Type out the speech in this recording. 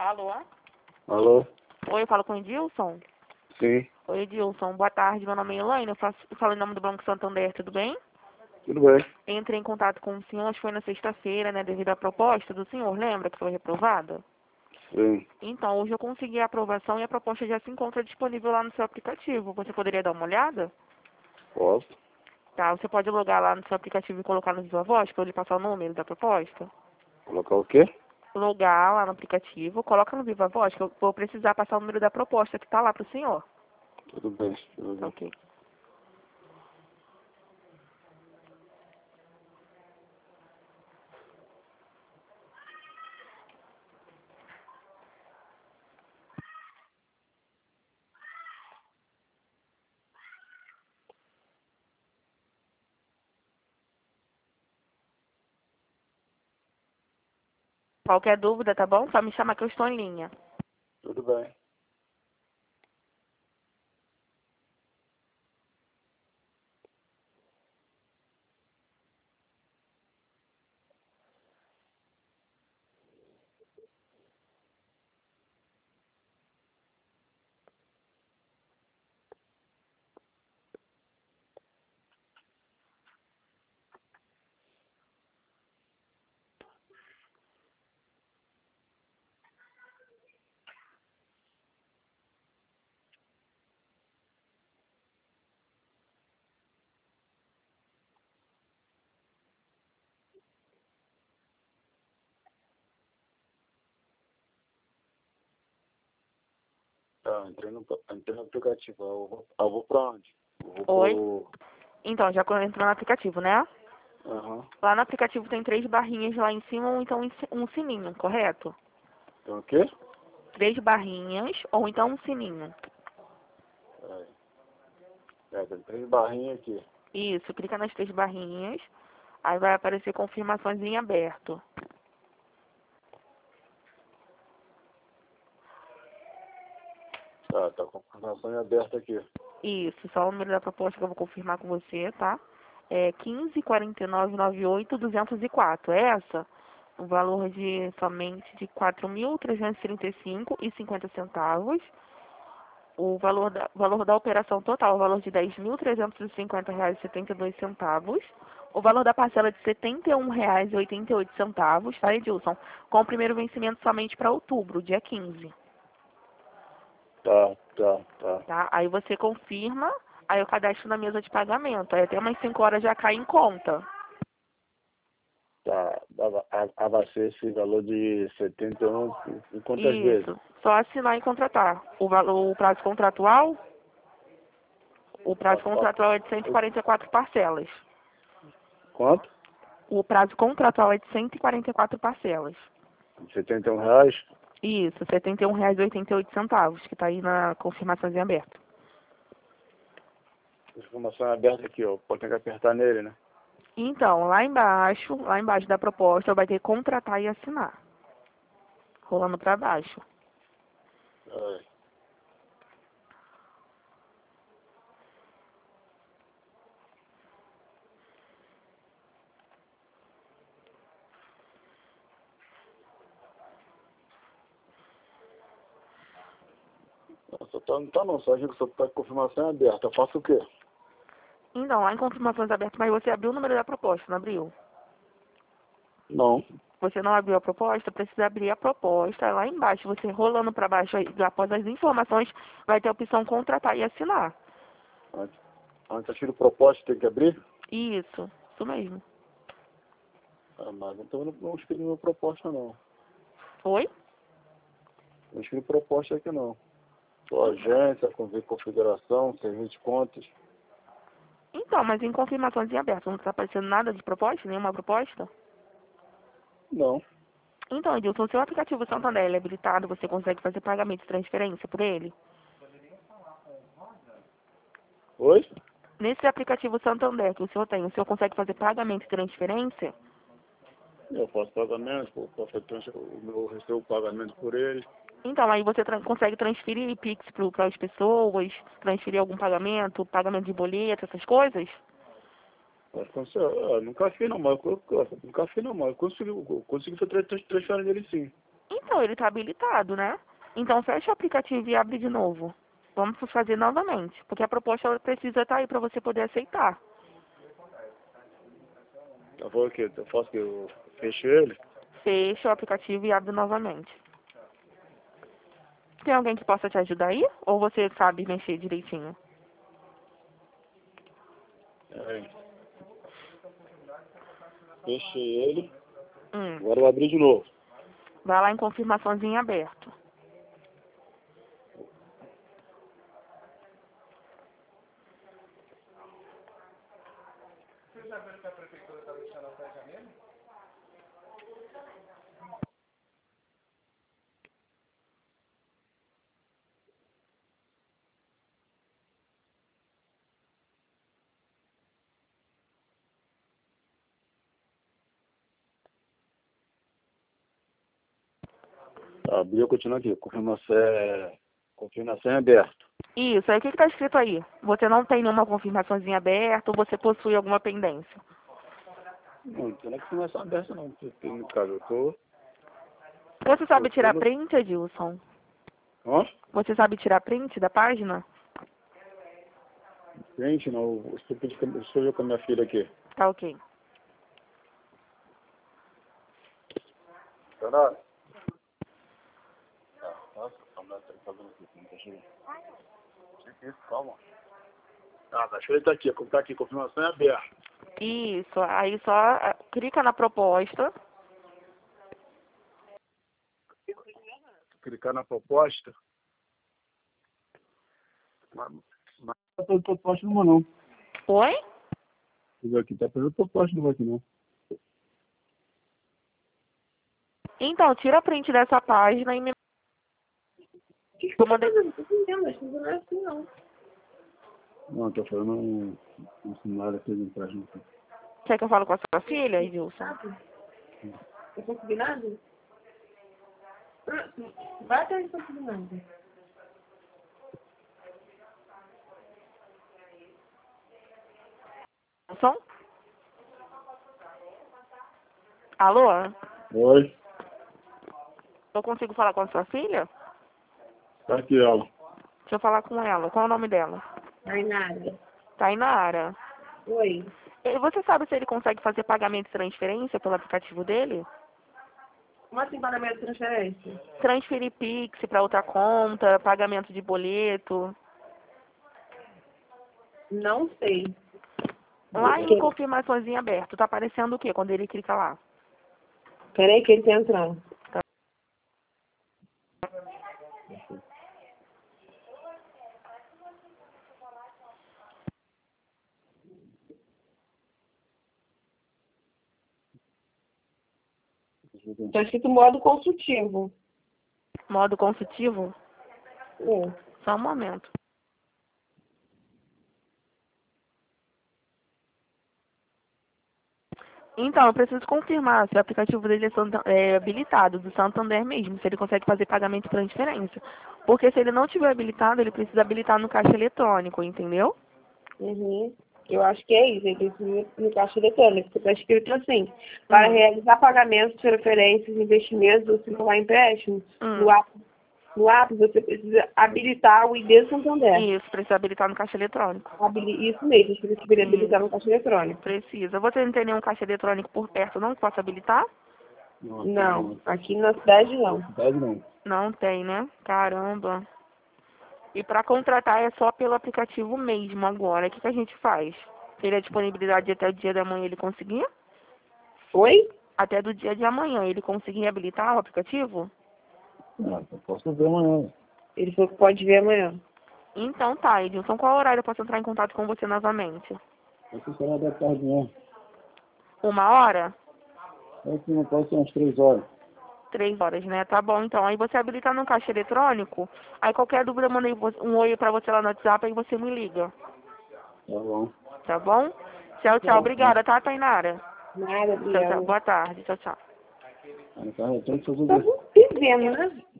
Alô? Alô? Oi, eu falo com o Edilson? Sim, Oi, Edilson. Boa tarde, meu nome é Elaine. Eu falo em nome do Banco Santander, tudo bem? tudo bem. Entrei em contato com o senhor, acho que foi na sexta-feira, né, devido à proposta do senhor, lembra que foi reprovada? Sim, Então, hoje eu consegui a aprovação e a proposta já se encontra disponível lá no seu aplicativo. Você poderia dar uma olhada? posso. Tá, você pode logar lá no seu aplicativo e colocar no Viva Voz para eu lhe passar o número da proposta? Colocar o quê? Logar lá no aplicativo, coloca no Viva Voz que eu vou precisar passar o número da proposta que está lá para o senhor. Tudo bem, tudo Tá bem. ok. Qualquer dúvida, tá bom? Só me chamar que eu estou em linha. Tudo bem. Tá, entrei no aplicativo. Eu vou pra onde? Eu Oi? vou Então, já entrou no aplicativo, né? pro... Aham. Lá no aplicativo tem 3 barrinhas lá em cima ou então um sininho, correto? Tem o quê? 3 barrinhas ou então um sininho. Peraí. Tem 3 barrinhas aqui. Isso, clica nas 3 barrinhas, aí vai aparecer confirmações em aberto. Tá com a confirmação aberta aqui. Isso, só o número da proposta que eu vou confirmar com você, tá? É 15.49.98.204, é essa? O valor de somente de 4.335,50 centavos. O valor da operação total, o valor de 10.350 reais e 72 centavos. O valor da parcela de 71 reais e 88 centavos, tá, Edilson? Com o primeiro vencimento somente para outubro, dia 15, Tá. tá? Aí você confirma, aí eu cadastro na mesa de pagamento. Aí até umas 5 horas já cai em conta. Tá. Vai ser esse valor de 71 em quantas vezes? Isso. Só assinar e contratar. O prazo contratual? O prazo contratual é de 144 parcelas. Quanto? O prazo contratual é de 144 parcelas. R$ 71? Isso, R$ 71,88, que está aí na confirmação em aberto. Informação aberta aqui, ó. Pode ter que apertar nele, né? Então, lá embaixo da proposta, vai ter contratar e assinar. Rolando para baixo. Peraí. Nossa, não tá não, só digo que só tá com confirmação aberta. Eu faço o quê? Então, lá em confirmações abertas, mas você abriu o número da proposta, não abriu? Não. Você não abriu a proposta, precisa abrir a proposta. Lá embaixo, você rolando para baixo, aí, após as informações, vai ter a opção contratar e assinar. Antes eu tiro proposta, tem que abrir? Isso mesmo. Ah, mas então eu não escrevi minha proposta não. Oi? Não escrevi proposta aqui não. Só agência, configuração, serviço de contas. Então, mas em confirmações em aberto, não está aparecendo nada de proposta, nenhuma proposta? Não. Então, Edilson, o seu aplicativo Santander ele é habilitado, você consegue fazer pagamento de transferência por ele? Oi? Nesse aplicativo Santander que o senhor consegue fazer pagamento e transferência? Eu faço pagamento, eu recebo o pagamento por ele. Então, aí você consegue transferir Pix para as pessoas, transferir algum pagamento, pagamento de boleto, essas coisas? Nunca fiz não, mas eu consegui fazer transferência nele sim. Então, ele tá habilitado, né? Então, fecha o aplicativo e abre de novo. Vamos fazer novamente, porque a proposta ela precisa estar aí para você poder aceitar. Eu vou aqui, eu faço que eu fecho ele. Fecha o aplicativo e abre novamente. Tem alguém que possa te ajudar aí? Ou você sabe mexer direitinho? Aí. Fechei ele. Hum. Agora eu vou abrir de novo. Vai lá em confirmaçãozinho aberto. Abriu, continua aqui. Confirmação aberto. Isso, aí o que está escrito aí? Você não tem nenhuma confirmaçãozinha aberta ou você possui alguma pendência? Não tem confirmação aberta não. Porque, no caso, eu tô... Você sabe tirar no... print, Edilson? Ó, Você sabe tirar print da página? gente, não. Deixa eu ver com a minha filha aqui. Tá ok. Senhora? Nossa, a mulher tá fazendo aqui. Não tá chegando. Isso, calma. Tá show, ele tá aqui. Tá aqui, confirmação aberta. Isso, aí só clica na proposta. Clicar na proposta. Mas não tá fazendo proposta nenhuma, não. Oi? Deixa eu ver aqui, tá fazendo proposta nenhuma aqui, não. Então, tira print dessa página e me... Eu mandei... Não é assim, não. Não, tô falando um cenário aqui de página aqui. Quer que eu fale com a sua filha, Edilson? É combinado? Vai até isso combinado. Som? Alô? Oi, Eu consigo falar com a sua filha? tá aqui ela. Deixa eu falar com ela. Qual é o nome dela? Tainara. Tainara. Oi. E você sabe se ele consegue fazer pagamento e transferência pelo aplicativo dele? Como assim pagamento de transferência? Transferir Pix para outra conta, pagamento de boleto. Não sei. Lá em confirmações em aberto, tá aparecendo o quê quando ele clica lá? Peraí que ele tá entrando. Tá escrito modo consultivo. Modo consultivo? É. Só um momento. Então, eu preciso confirmar se o aplicativo dele é habilitado, do Santander mesmo, se ele consegue fazer pagamento e transferência. Porque se ele não tiver habilitado, ele precisa habilitar no caixa eletrônico, entendeu? Uhum. Eu acho que é isso. Ele precisa ir no caixa eletrônico. Porque tá escrito assim. Para realizar pagamentos, transferências, investimentos ou circular empréstimos, no app você precisa habilitar o ID Santander. Isso, precisa habilitar no caixa eletrônico. Isso mesmo, você precisa habilitar no caixa eletrônico. Precisa. Você não tem nenhum caixa eletrônico por perto, não, que possa habilitar? Não, aqui na cidade não. Cidade não. Não tem, né? Caramba. E para contratar é só pelo aplicativo mesmo agora. O que a gente faz? Teria disponibilidade até o dia da manhã ele conseguir? Oi? Até do dia de amanhã ele conseguir habilitar o aplicativo? Não, eu posso ver amanhã. Ele falou que pode ver amanhã. Então tá, Edilson. Qual horário eu posso entrar em contato com você novamente? Esse será da tarde, né? 1 hora? É que não pode ser umas 3 horas. 3 horas, né? Tá bom, então. Aí você habilita no caixa eletrônico. Aí qualquer dúvida, eu mandei um oi pra você lá no WhatsApp, aí você me liga. Tá bom. Tá bom? Tchau, tchau. Obrigada, tá, Tainara? Nada, Tchau, tchau. obrigada. Boa tarde. Tchau, tchau. Aí, tá, tem que fazer Tá vivendo, né?